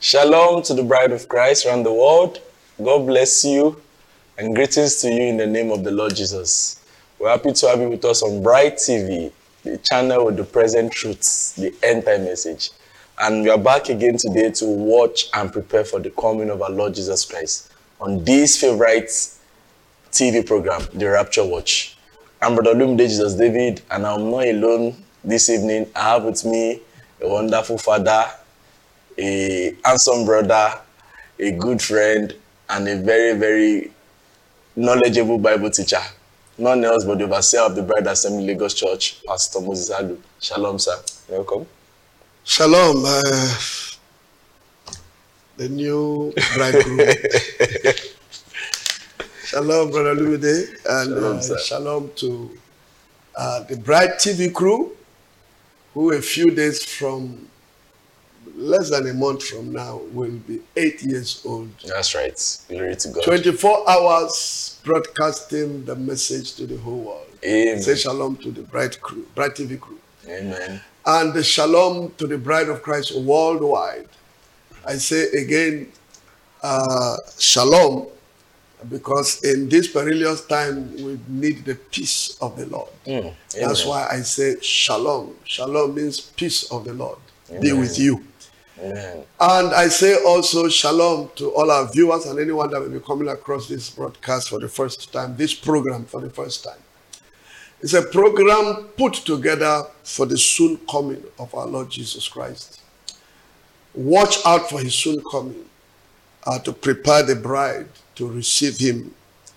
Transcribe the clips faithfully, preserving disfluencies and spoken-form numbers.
Shalom to the bride of Christ around the world. God bless you and greetings to you in the name of the Lord Jesus. We're happy to have you with us on Bright T V, the channel with the present truths, the end time message. And we are back again today to watch and prepare for the coming of our Lord Jesus Christ on this favorite T V program, The Rapture Watch. I'm Brother Olumide Jesus David, and I'm not alone this evening. I have with me a wonderful father, a handsome brother, a good friend, and a very, very knowledgeable Bible teacher. None else but the overseer of the Bride Assembly Lagos Church, Pastor Moses Alu. Shalom, sir. Welcome. Shalom, uh, the new bridegroom. Shalom, Brother Olumide, and Shalom, uh, sir. shalom to uh, the Bright T V crew, who a few days from, less than a month from now, will be eight years old. That's right. Glory to God. twenty-four hours broadcasting the message to the whole world. Amen. Say shalom to the Bright crew, Bright T V crew. Amen. And the shalom to the bride of Christ worldwide. I say again, uh, shalom, because in this perilous time, we need the peace of the Lord. Mm, That's amen. why I say shalom. Shalom means peace of the Lord. Be Amen. with you. Amen. And I say also shalom to all our viewers and anyone that will be coming across this broadcast for the first time, this program for the first time. It's a program put together for the soon coming of our Lord Jesus Christ. Watch out for his soon coming, uh, to prepare the bride to receive him.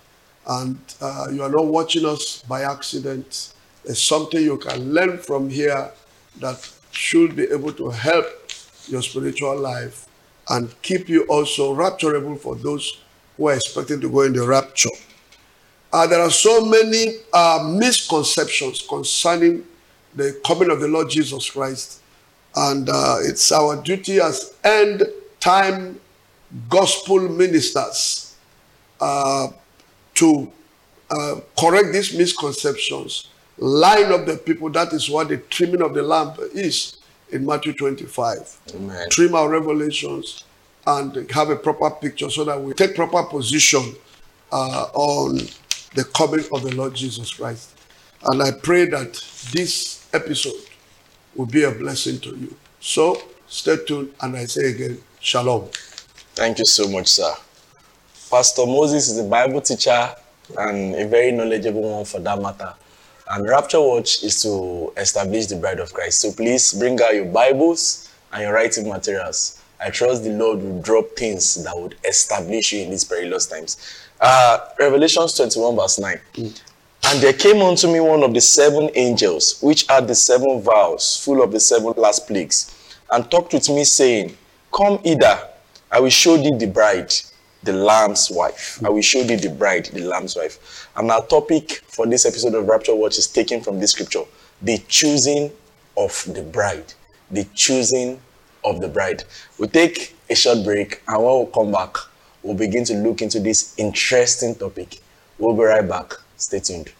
And uh, you are not watching us by accident. There's something you can learn from here that should be able to help your spiritual life and keep you also rapturable for those who are expecting to go in the rapture. Uh, there are so many uh, misconceptions concerning the coming of the Lord Jesus Christ. And uh, it's our duty as end time gospel ministers uh, to uh, correct these misconceptions, line up the people. That is what the trimming of the lamp is in Matthew twenty-five. Amen. Trim our revelations and have a proper picture so that we take proper position uh, on the coming of the Lord Jesus Christ. And I pray that this episode will be a blessing to you. So stay tuned, and I say again, shalom. Thank you so much, sir. Pastor Moses is a Bible teacher and a very knowledgeable one for that matter. And Rapture Watch is to establish the bride of Christ. So please bring out your Bibles and your writing materials. I trust the Lord will drop things that would establish you in these perilous times. Uh, Revelations twenty-one verse nine. Mm. And there came unto me one of the seven angels, which had the seven vials, full of the seven last plagues, and talked with me, saying, Come hither, I will show thee the bride, the Lamb's wife. I will show thee the bride, the Lamb's wife. And our topic for this episode of Rapture Watch is taken from this scripture, the choosing of the bride. The choosing of the bride. We'll take a short break, and when we come back, we'll begin to look into this interesting topic. We'll be right back. Stay tuned.